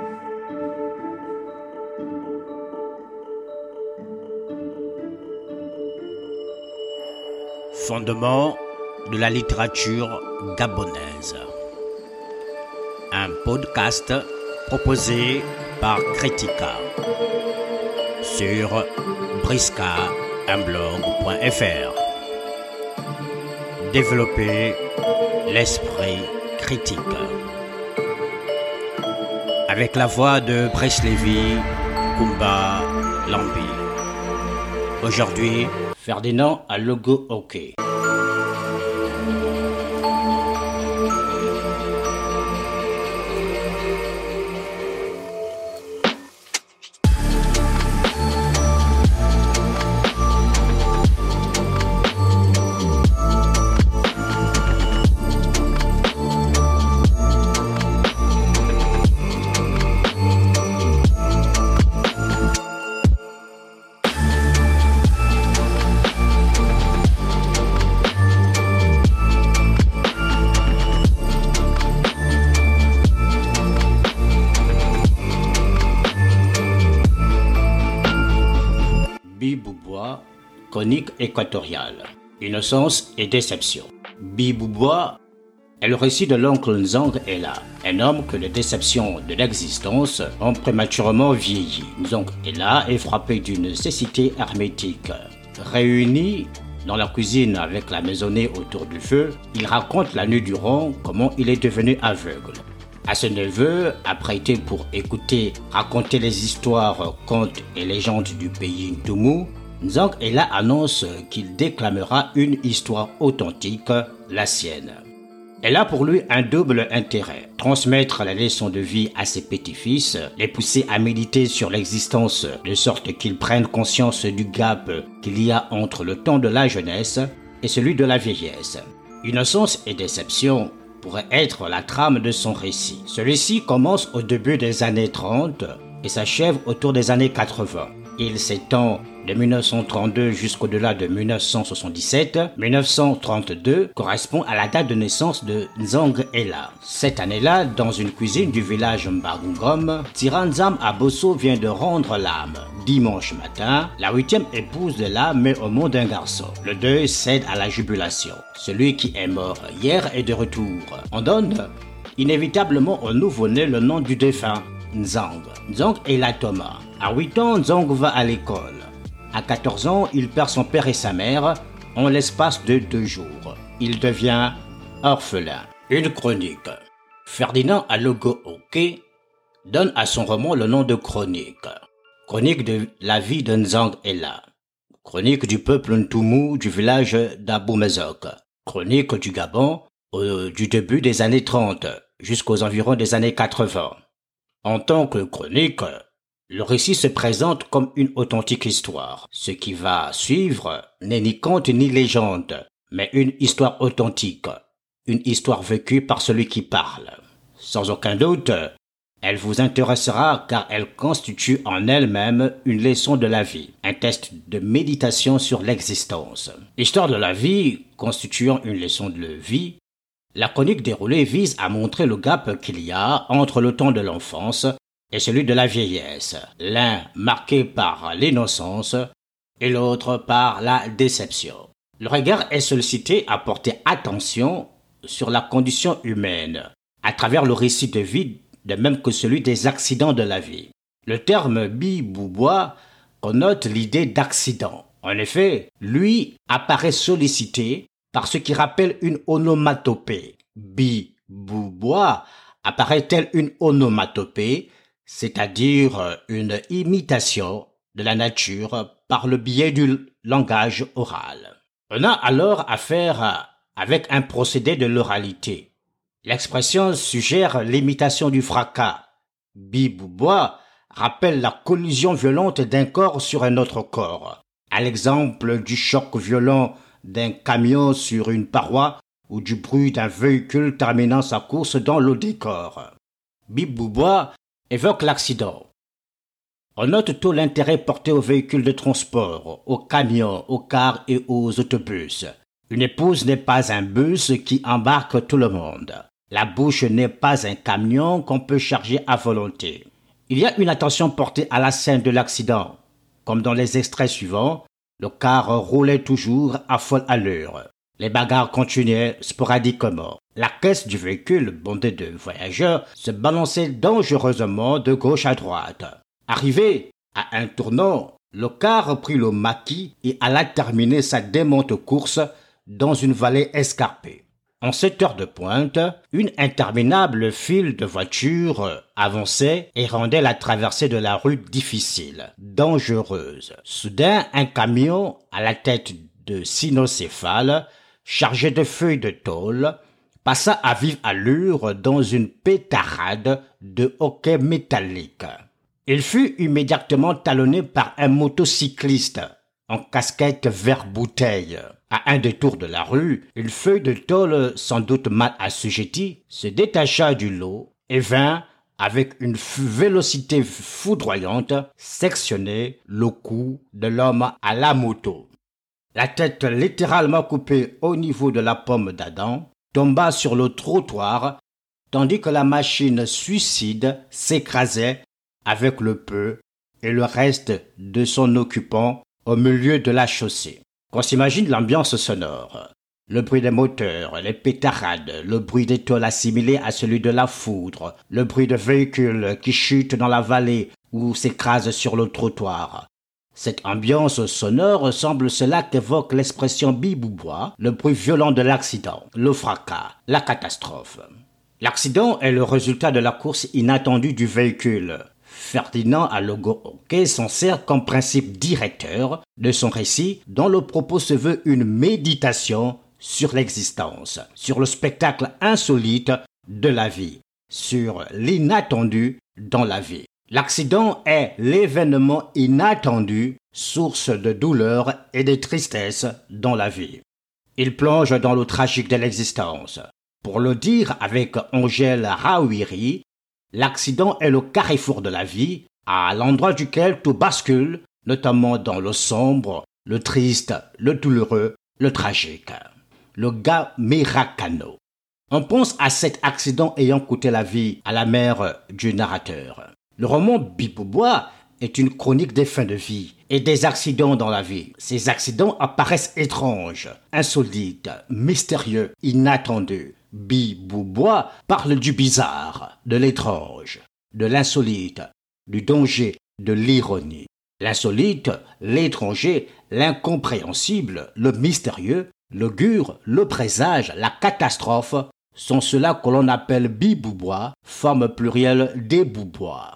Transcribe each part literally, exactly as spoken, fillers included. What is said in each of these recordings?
Fondement de la littérature gabonaise. Un podcast proposé par Critica sur briska un blog point f r. Développer l'esprit critique. Avec la voix de Brice Lévy, Kumba Lambi. Aujourd'hui, Ferdinand à logo hockey. Biboubois, chronique équatoriale. Innocence et déception. Biboubois est le récit de l'oncle Nzang Ella, un homme que les déceptions de l'existence ont prématurément vieilli. Nzang Ella est frappé d'une cécité hermétique. Réuni dans la cuisine avec la maisonnée autour du feu, il raconte la nuit durant comment il est devenu aveugle. À ce neveu, apprêté pour écouter raconter les histoires, contes et légendes du pays Ntoumou, Nzang Ella annonce qu'il déclamera une histoire authentique, la sienne. Elle a pour lui un double intérêt, transmettre la leçon de vie à ses petits-fils, les pousser à méditer sur l'existence de sorte qu'ils prennent conscience du gap qu'il y a entre le temps de la jeunesse et celui de la vieillesse. Innocence et déception pourrait être la trame de son récit. Celui-ci commence au début des années trente et s'achève autour des années quatre-vingts. Il s'étend de mille neuf cent trente-deux jusqu'au-delà de mille neuf cent soixante-dix-sept. mille neuf cent trente-deux correspond à la date de naissance de Nzang Ella. Cette année-là, dans une cuisine du village Mbagungom, Tiranzam Abosso vient de rendre l'âme. Dimanche matin, la huitième épouse de l'âme met au monde un garçon. Le deuil cède à la jubilation. Celui qui est mort hier est de retour. On donne inévitablement au nouveau-né le nom du défunt, Nzang. Nzang Ella Thomas. À huit ans, Nzang va à l'école. À quatorze ans, il perd son père et sa mère en l'espace de deux jours. Il devient orphelin. Une chronique. Ferdinand à logo hockey donne à son roman le nom de chronique. Chronique de la vie de Nzang Ella. Chronique du peuple Ntoumou du village d'Aboumezok. Chronique du Gabon au, du début des années trente jusqu'aux environs des années quatre-vingts. En tant que chronique, le récit se présente comme une authentique histoire. Ce qui va suivre n'est ni conte ni légende, mais une histoire authentique, une histoire vécue par celui qui parle. Sans aucun doute, elle vous intéressera car elle constitue en elle-même une leçon de la vie, un test de méditation sur l'existence. Histoire de la vie constituant une leçon de vie, la chronique déroulée vise à montrer le gap qu'il y a entre le temps de l'enfance et celui de la vieillesse, l'un marqué par l'innocence et l'autre par la déception. Le regard est sollicité à porter attention sur la condition humaine, à travers le récit de vie, de même que celui des accidents de la vie. Le terme biboubois connote l'idée d'accident. En effet, lui apparaît sollicité par ce qui rappelle une onomatopée. Biboubois apparaît tel une onomatopée, c'est-à-dire une imitation de la nature par le biais du langage oral. On a alors affaire avec un procédé de l'oralité. L'expression suggère l'imitation du fracas. Biboubois rappelle la collision violente d'un corps sur un autre corps, à l'exemple du choc violent d'un camion sur une paroi ou du bruit d'un véhicule terminant sa course dans le décor. Biboubois évoque l'accident. On note tout l'intérêt porté aux véhicules de transport, aux camions, aux cars et aux autobus. Une épouse n'est pas un bus qui embarque tout le monde. La bouche n'est pas un camion qu'on peut charger à volonté. Il y a une attention portée à la scène de l'accident. Comme dans les extraits suivants, le car roulait toujours à folle allure. Les bagarres continuaient sporadiquement. La caisse du véhicule, bondée de voyageurs, se balançait dangereusement de gauche à droite. Arrivé à un tournant, le car prit le maquis et alla terminer sa démente course dans une vallée escarpée. En cette heure de pointe, une interminable file de voitures avançait et rendait la traversée de la rue difficile, dangereuse. Soudain, un camion à la tête de cynocéphale, chargé de feuilles de tôle, passa à vive allure dans une pétarade de hoquets métalliques. Il fut immédiatement talonné par un motocycliste en casquette vert-bouteille. À un détour de la rue, une feuille de tôle sans doute mal assujettie se détacha du lot et vint, avec une vélocité foudroyante, sectionner le cou de l'homme à la moto. La tête littéralement coupée au niveau de la pomme d'Adam tomba sur le trottoir, tandis que la machine suicide s'écrasait avec le peu et le reste de son occupant au milieu de la chaussée. Qu'on s'imagine l'ambiance sonore, le bruit des moteurs, les pétarades, le bruit des tôles assimilé à celui de la foudre, le bruit de véhicules qui chutent dans la vallée ou s'écrasent sur le trottoir. Cette ambiance sonore semble cela qu'évoque l'expression biboubois, le bruit violent de l'accident, le fracas, la catastrophe. L'accident est le résultat de la course inattendue du véhicule. Ferdinand Allegro-Hoquet s'en sert comme principe directeur de son récit dont le propos se veut une méditation sur l'existence, sur le spectacle insolite de la vie, sur l'inattendu dans la vie. L'accident est l'événement inattendu, source de douleur et de tristesse dans la vie. Il plonge dans le tragique de l'existence. Pour le dire avec Angèle Rawiri, l'accident est le carrefour de la vie, à l'endroit duquel tout bascule, notamment dans le sombre, le triste, le douloureux, le tragique. Le gars Miracano. On pense à cet accident ayant coûté la vie à la mère du narrateur. Le roman Biboubois est une chronique des fins de vie et des accidents dans la vie. Ces accidents apparaissent étranges, insolites, mystérieux, inattendus. Biboubois parle du bizarre, de l'étrange, de l'insolite, du danger, de l'ironie. L'insolite, l'étranger, l'incompréhensible, le mystérieux, l'augure, le présage, la catastrophe sont ceux-là que l'on appelle biboubois, forme plurielle des boubois.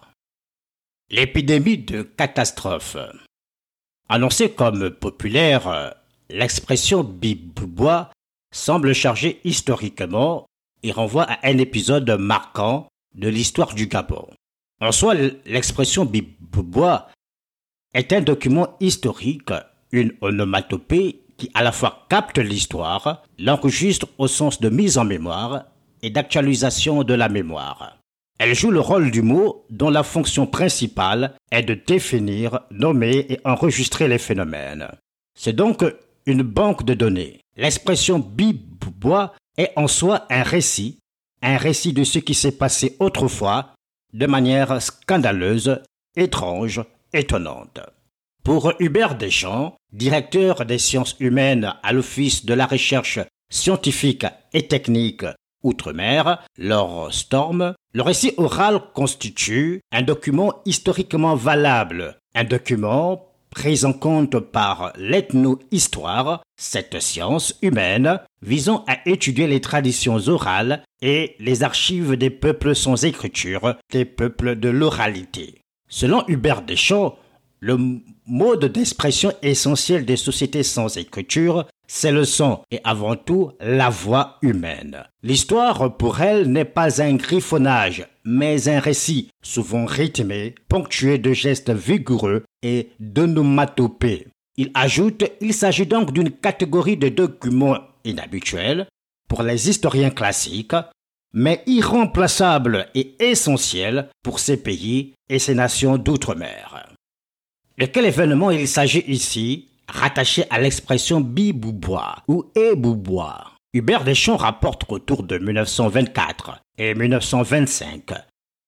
L'épidémie de catastrophe. Annoncée comme populaire, l'expression biboubois semble chargée historiquement et renvoie à un épisode marquant de l'histoire du Gabon. En soi, l'expression biboubois est un document historique, une onomatopée qui à la fois capte l'histoire, l'enregistre au sens de mise en mémoire et d'actualisation de la mémoire. Elle joue le rôle du mot dont la fonction principale est de définir, nommer et enregistrer les phénomènes. C'est donc une banque de données. L'expression biboubois est en soi un récit, un récit de ce qui s'est passé autrefois de manière scandaleuse, étrange, étonnante. Pour Hubert Deschamps, directeur des sciences humaines à l'Office de la recherche scientifique et technique Outre-mer, Laure Storm, le récit oral constitue un document historiquement valable, un document pris en compte par l'ethno-histoire, cette science humaine visant à étudier les traditions orales et les archives des peuples sans écriture, des peuples de l'oralité. Selon Hubert Deschamps, le mode d'expression essentiel des sociétés sans écriture, c'est le son et avant tout la voix humaine. L'histoire, pour elle, n'est pas un griffonnage, mais un récit, souvent rythmé, ponctué de gestes vigoureux et d'onomatopées. Il ajoute, il s'agit donc d'une catégorie de documents inhabituels pour les historiens classiques, mais irremplaçable et essentiel pour ces pays et ces nations d'outre-mer. De quel événement il s'agit ici, rattaché à l'expression biboubois ou éboubois? Hubert Deschamps rapporte qu'autour de mille neuf cent vingt-quatre et mille neuf cent vingt-cinq,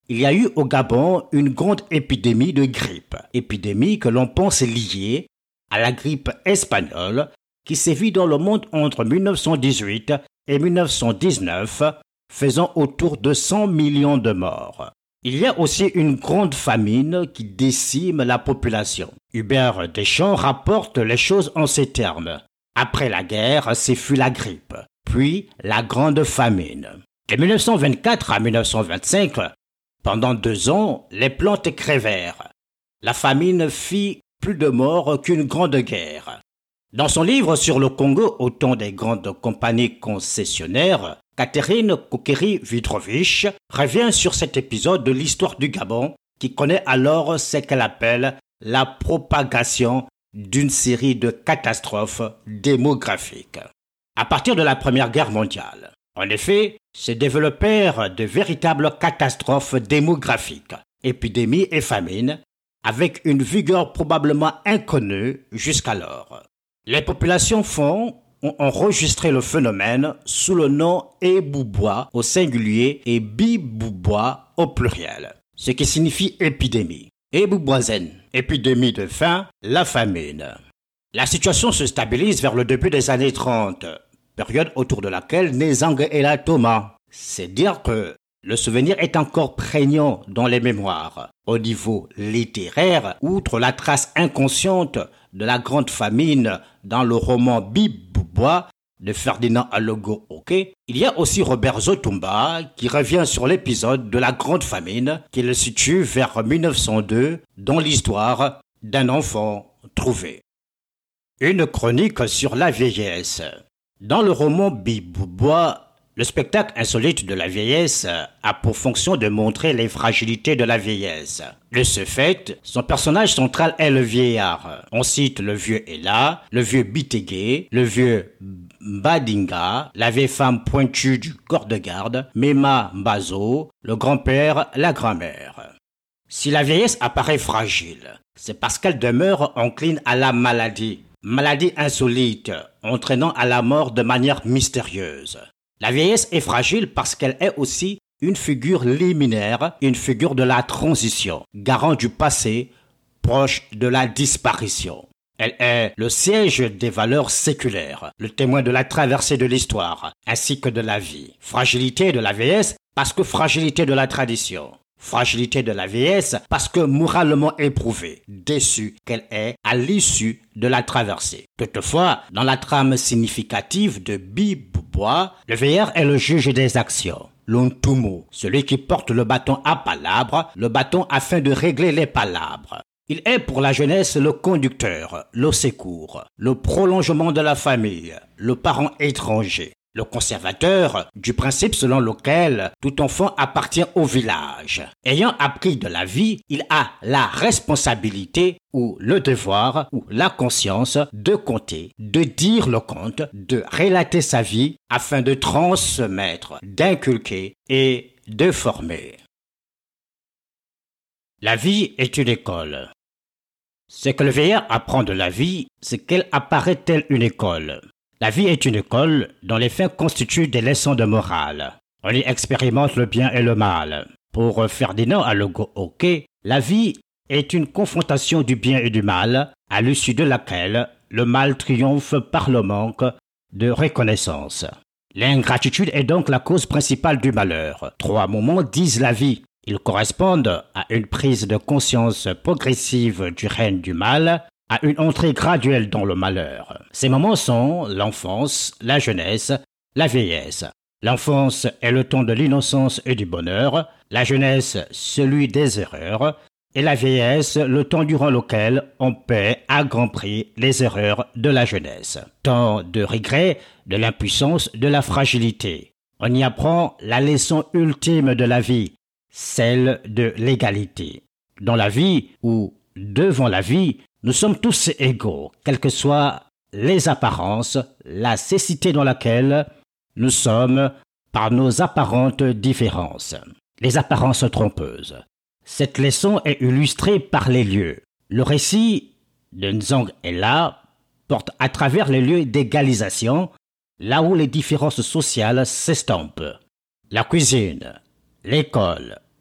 il y a eu au Gabon une grande épidémie de grippe, épidémie que l'on pense liée à la grippe espagnole qui sévit dans le monde entre mille neuf cent dix-huit et mille neuf cent dix-neuf, faisant autour de cent millions de morts. Il y a aussi une grande famine qui décime la population. Hubert Deschamps rapporte les choses en ces termes. Après la guerre, ce fut la grippe, puis la grande famine. De mille neuf cent vingt-quatre à mille neuf cent vingt-cinq, pendant deux ans, les plantes crevèrent. La famine fit plus de morts qu'une grande guerre. Dans son livre sur le Congo au temps des grandes compagnies concessionnaires, Catherine Koukeri-Vidrovich revient sur cet épisode de l'histoire du Gabon qui connaît alors ce qu'elle appelle la propagation d'une série de catastrophes démographiques. À partir de la Première Guerre mondiale, en effet, se développèrent de véritables catastrophes démographiques, épidémies et famines, avec une vigueur probablement inconnue jusqu'alors. Les populations font ont enregistré le phénomène sous le nom Eboubois au singulier et Biboubois au pluriel, ce qui signifie épidémie. Ebouboisen, épidémie de faim, la famine. La situation se stabilise vers le début des années trente, période autour de laquelle naît Zangela Thomas. C'est dire que le souvenir est encore prégnant dans les mémoires. Au niveau littéraire, outre la trace inconsciente de la grande famine dans le roman Biboubois de Ferdinand Alogo Oké, il y a aussi Robert Zotumba qui revient sur l'épisode de la grande famine qui le situe vers mille neuf cent deux dans l'histoire d'un enfant trouvé. Une chronique sur la vieillesse. Dans le roman Biboubois, le spectacle insolite de la vieillesse a pour fonction de montrer les fragilités de la vieillesse. De ce fait, son personnage central est le vieillard. On cite le vieux Ella, le vieux Bitégué, le vieux Mbadinga, la vieille femme pointue du corps de garde, Mema Mbazo, le grand-père, la grand-mère. Si la vieillesse apparaît fragile, c'est parce qu'elle demeure encline à la maladie. Maladie insolite, entraînant à la mort de manière mystérieuse. La vieillesse est fragile parce qu'elle est aussi une figure liminaire, une figure de la transition, garant du passé, proche de la disparition. Elle est le siège des valeurs séculaires, le témoin de la traversée de l'histoire, ainsi que de la vie. Fragilité de la vieillesse parce que fragilité de la tradition. Fragilité de la vieillesse parce que moralement éprouvée, déçue qu'elle est à l'issue de la traversée. Toutefois, dans la trame significative de Biboubois, le vieillard est le juge des actions. L'Ontumo, celui qui porte le bâton à palabres, le bâton afin de régler les palabres. Il est pour la jeunesse le conducteur, le secours, le prolongement de la famille, le parent étranger. Le conservateur du principe selon lequel tout enfant appartient au village. Ayant appris de la vie, il a la responsabilité ou le devoir ou la conscience de compter, de dire le conte, de relater sa vie afin de transmettre, d'inculquer et de former. La vie est une école. Ce que le vieillard apprend de la vie, c'est qu'elle apparaît telle une école. La vie est une école dont les fins constituent des leçons de morale. On y expérimente le bien et le mal. Pour Ferdinand Alogo Oké, la vie est une confrontation du bien et du mal, à l'issue de laquelle le mal triomphe par le manque de reconnaissance. L'ingratitude est donc la cause principale du malheur. Trois moments disent la vie. Ils correspondent à une prise de conscience progressive du règne du mal, à une entrée graduelle dans le malheur. Ces moments sont l'enfance, la jeunesse, la vieillesse. L'enfance est le temps de l'innocence et du bonheur, la jeunesse celui des erreurs, et la vieillesse le temps durant lequel on paie à grand prix les erreurs de la jeunesse. Temps de regret, de l'impuissance, de la fragilité. On y apprend la leçon ultime de la vie, celle de l'égalité. Dans la vie ou devant la vie, nous sommes tous égaux, quelles que soient les apparences, la cécité dans laquelle nous sommes par nos apparentes différences, les apparences trompeuses. Cette leçon est illustrée par les lieux. Le récit de Nzang Ella porte à travers les lieux d'égalisation, là où les différences sociales s'estampent. La cuisine, l'école,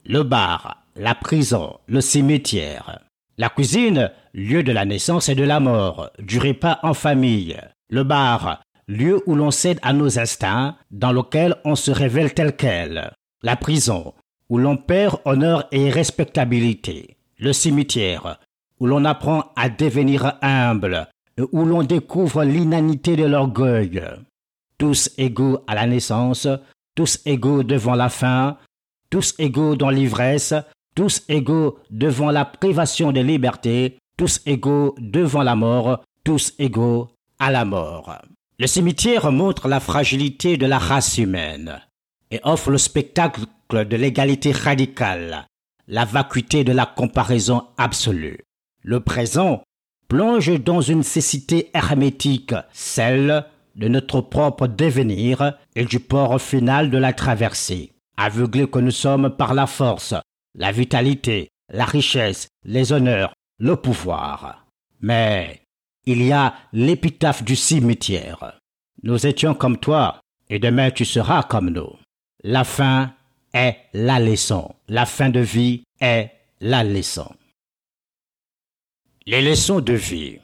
le bar, la prison, le cimetière. La cuisine, lieu de la naissance et de la mort, du repas en famille. Le bar, lieu où l'on cède à nos instincts, dans lequel on se révèle tel quel. La prison, où l'on perd honneur et respectabilité. Le cimetière, où l'on apprend à devenir humble et où l'on découvre l'inanité de l'orgueil. Tous égaux à la naissance, tous égaux devant la faim, tous égaux dans l'ivresse, tous égaux devant la privation de liberté, tous égaux devant la mort, tous égaux à la mort. Le cimetière montre la fragilité de la race humaine et offre le spectacle de l'égalité radicale, la vacuité de la comparaison absolue. Le présent plonge dans une cécité hermétique, celle de notre propre devenir et du port final de la traversée. Aveuglés que nous sommes par la force, la vitalité, la richesse, les honneurs, le pouvoir. Mais il y a l'épitaphe du cimetière. Nous étions comme toi, et demain tu seras comme nous. La fin est la leçon. La fin de vie est la leçon. Les leçons de vie.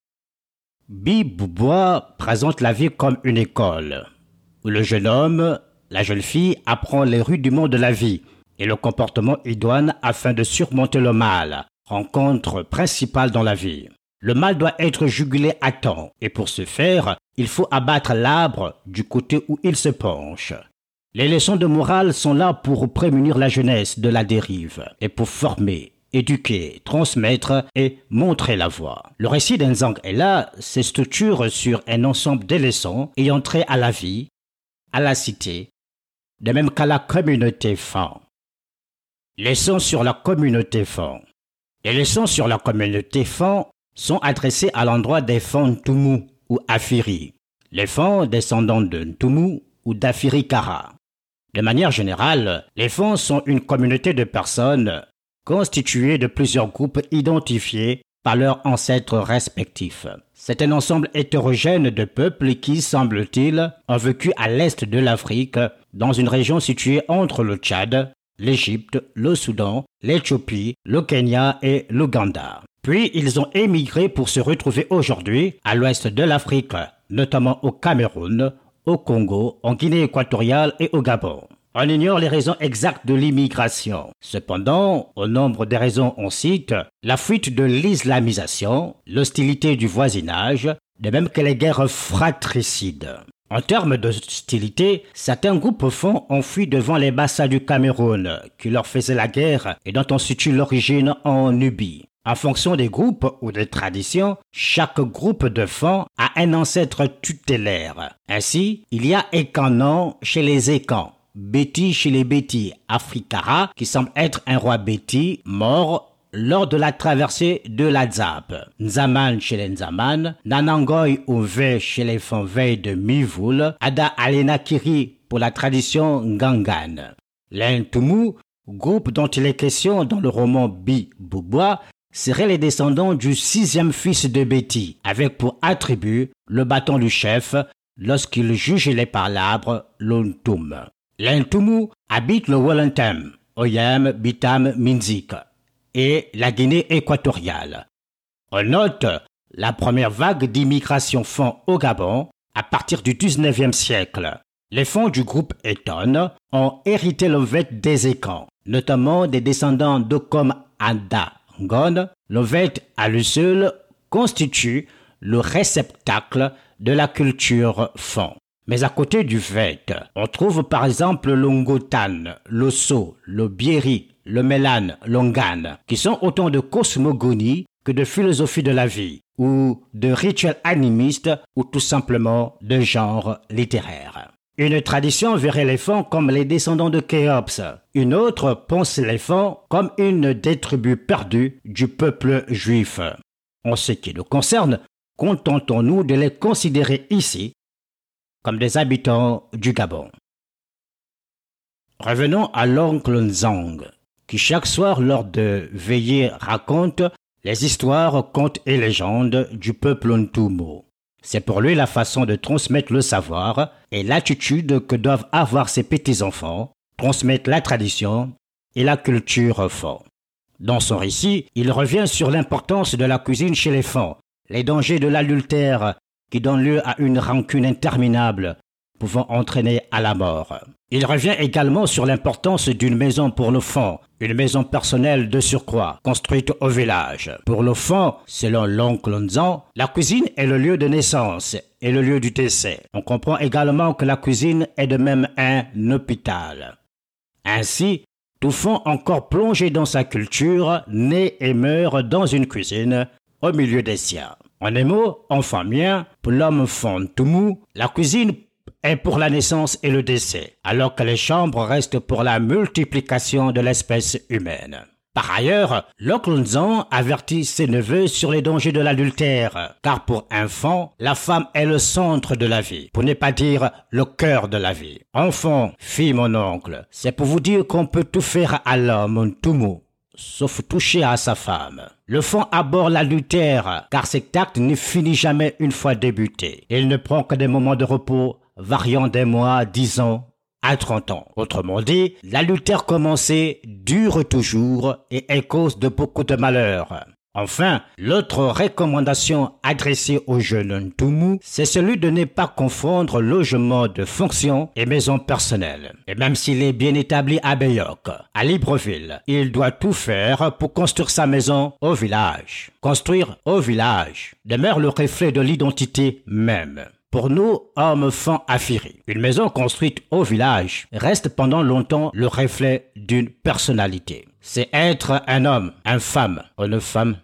Bibi Boubois présente la vie comme une école, où le jeune homme, la jeune fille apprend les rudiments de la vie et le comportement idoine afin de surmonter le mal, rencontre principale dans la vie. Le mal doit être jugulé à temps et pour ce faire, il faut abattre l'arbre du côté où il se penche. Les leçons de morale sont là pour prémunir la jeunesse de la dérive et pour former, éduquer, transmettre et montrer la voie. Le récit d'Enzang Ella se structure sur un ensemble de leçons ayant trait à la vie, à la cité, de même qu'à la communauté Fan. Leçons sur la communauté Fan. Les leçons sur la communauté Fan sont adressées à l'endroit des Fan Ntoumou ou Afiri, les Fan descendants de Ntoumou ou d'Afiri Kara. De manière générale, les Fan sont une communauté de personnes constituée de plusieurs groupes identifiés par leurs ancêtres respectifs. C'est un ensemble hétérogène de peuples qui, semble-t-il, ont vécu à l'est de l'Afrique, dans une région située entre le Tchad, l'Égypte, le Soudan, l'Éthiopie, le Kenya et l'Ouganda. Puis ils ont émigré pour se retrouver aujourd'hui à l'ouest de l'Afrique, notamment au Cameroun, au Congo, en Guinée équatoriale et au Gabon. On ignore les raisons exactes de l'immigration. Cependant, au nombre des raisons on cite la fuite de l'islamisation, l'hostilité du voisinage, de même que les guerres fratricides. En termes d'hostilité, certains groupes Fan ont fui devant les Bassa du Cameroun, qui leur faisaient la guerre et dont on situe l'origine en Nubie. En fonction des groupes ou des traditions, chaque groupe de Fan a un ancêtre tutélaire. Ainsi, il y a Ekanan chez les Ekans, Béti chez les Béti, Afrikara, qui semble être un roi Béti, mort lors de la traversée de l'Adzap, Nzaman chez les Nzaman, Nanangoy ou Ve chez les Fanvey de Mivoul, Ada Alenakiri pour la tradition Ngangan. Les Ntoumou, groupe dont il est question dans le roman Bibi Boubois, seraient les descendants du sixième fils de Béti, avec pour attribut le bâton du chef lorsqu'il jugeait les palabres l'Ontoum. Les Ntoumou habitent le Wollentam, Oyem, Bitam, Minzik et la Guinée équatoriale. On note la première vague d'immigration Fan au Gabon à partir du dix-neuvième siècle. Les Fan du groupe Eton ont hérité l'Ovet des Ekans, notamment des descendants d'Okom Anda Ngon. L'Ovet à lui seul constitue le réceptacle de la culture Fan. Mais à côté du Vet, on trouve par exemple l'Ongotan, l'Osso, le Bieri, le Mélan, l'Ongan, qui sont autant de cosmogonies que de philosophie de la vie, ou de rituels animistes, ou tout simplement de genre littéraire. Une tradition verrait les Fan comme les descendants de Khéops, une autre pense les Fan comme une des tribus perdues du peuple juif. En ce qui nous concerne, contentons-nous de les considérer ici comme des habitants du Gabon. Revenons à l'oncle Nzang, qui chaque soir lors de veillées raconte les histoires, contes et légendes du peuple Ntoumou. C'est pour lui la façon de transmettre le savoir et l'attitude que doivent avoir ses petits-enfants, transmettre la tradition et la culture font. Dans son récit, il revient sur l'importance de la cuisine chez les femmes, les dangers de l'adultère qui donnent lieu à une rancune interminable pouvant entraîner à la mort. Il revient également sur l'importance d'une maison pour l'enfant, une maison personnelle de surcroît, construite au village. Pour l'enfant, selon l'oncle Nzan, la cuisine est le lieu de naissance et le lieu du décès. On comprend également que la cuisine est de même un hôpital. Ainsi, tout fond encore plongé dans sa culture, naît et meurt dans une cuisine au milieu des siens. En un mot, enfant mien, pour l'homme fond tout mou, la cuisine est pour la naissance et le décès, alors que les chambres restent pour la multiplication de l'espèce humaine. Par ailleurs, l'oncle Nzan avertit ses neveux sur les dangers de l'adultère, car pour un enfant, la femme est le centre de la vie, pour ne pas dire le cœur de la vie. Enfant, fille mon oncle, c'est pour vous dire qu'on peut tout faire à l'homme tout mou, sauf toucher à sa femme. Le fond aborde l'adultère, car cet acte ne finit jamais une fois débuté. Il ne prend que des moments de repos, variant des mois, dix ans, à trente ans. Autrement dit, l'adultère commencé dure toujours et est cause de beaucoup de malheurs. Enfin, l'autre recommandation adressée aux jeunes tout mous, c'est celui de ne pas confondre logement de fonction et maison personnelle. Et même s'il est bien établi à Bayok, à Libreville, il doit tout faire pour construire sa maison au village. Construire au village demeure le reflet de l'identité même. Pour nous, hommes femmes affirés, une maison construite au village reste pendant longtemps le reflet d'une personnalité. C'est être un homme, une femme, une femme.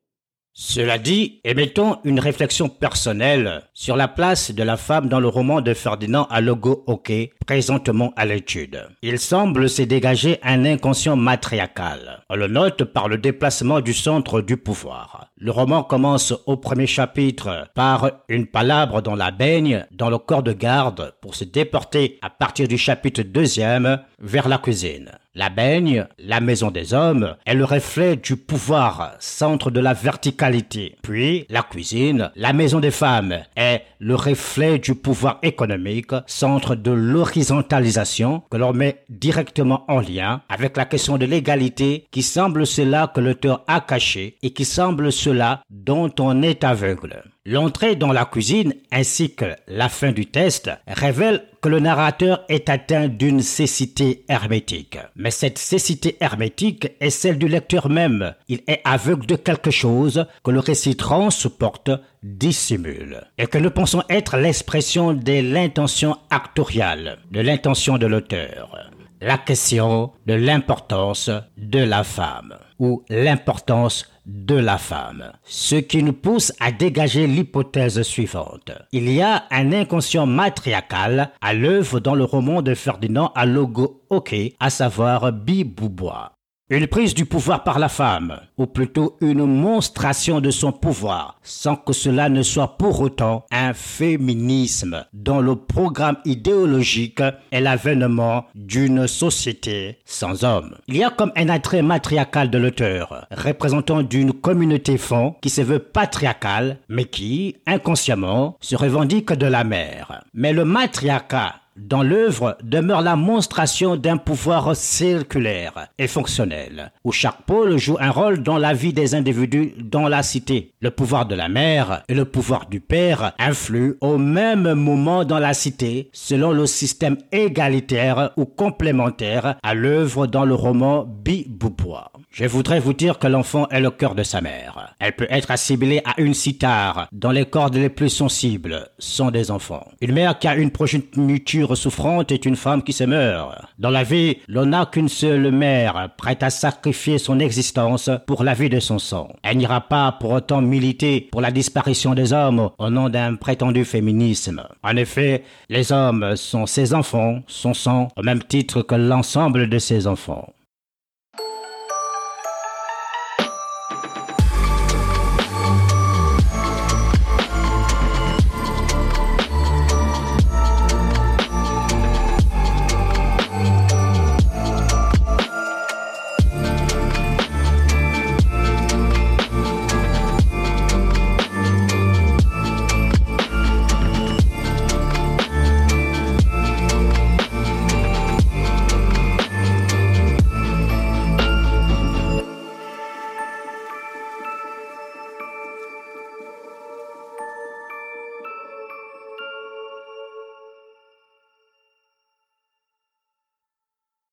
Cela dit, émettons une réflexion personnelle sur la place de la femme dans le roman de Ferdinand Alogo-Oké, présentement à l'étude. Il semble se dégager un inconscient matriarcal. On le note par le déplacement du centre du pouvoir. Le roman commence au premier chapitre par une palabre dans la baigne, dans le corps de garde, pour se déporter à partir du chapitre deuxième vers la cuisine. La baigne, la maison des hommes, est le reflet du pouvoir, centre de la verticalité. Puis, la cuisine, la maison des femmes, est le reflet du pouvoir économique, centre de l'horizontalisation que l'on met directement en lien avec la question de l'égalité qui semble cela que l'auteur a caché et qui semble cela dont on est aveugle. L'entrée dans la cuisine ainsi que la fin du test révèlent que le narrateur est atteint d'une cécité hermétique. Mais cette cécité hermétique est celle du lecteur même. Il est aveugle de quelque chose que le récit transporte, dissimule, et que nous pensons être l'expression de l'intention actoriale, de l'intention de l'auteur. La question de l'importance de la femme, ou l'importance de la femme. Ce qui nous pousse à dégager l'hypothèse suivante. Il y a un inconscient matriarcal à l'œuvre dans le roman de Ferdinand Alogo-Oké, à savoir Bi Boubois. Une prise du pouvoir par la femme, ou plutôt une monstration de son pouvoir, sans que cela ne soit pour autant un féminisme dont le programme idéologique est l'avènement d'une société sans hommes. Il y a comme un attrait matriarcal de l'auteur, représentant d'une communauté femme qui se veut patriarcale, mais qui, inconsciemment, se revendique de la mère. Mais le matriarcat dans l'œuvre demeure la monstration d'un pouvoir circulaire et fonctionnel, où chaque pôle joue un rôle dans la vie des individus dans la cité. Le pouvoir de la mère et le pouvoir du père influent au même moment dans la cité, selon le système égalitaire ou complémentaire à l'œuvre dans le roman Bi Boubois. Je voudrais vous dire que l'enfant est le cœur de sa mère. Elle peut être assimilée à une cithare, dont les cordes les plus sensibles sont des enfants. Une mère qui a une progéniture souffrante est une femme qui se meurt. Dans la vie, l'on n'a qu'une seule mère, prête à sacrifier son existence pour la vie de son sang. Elle n'ira pas pour autant militer pour la disparition des hommes au nom d'un prétendu féminisme. En effet, les hommes sont ses enfants, son sang, au même titre que l'ensemble de ses enfants.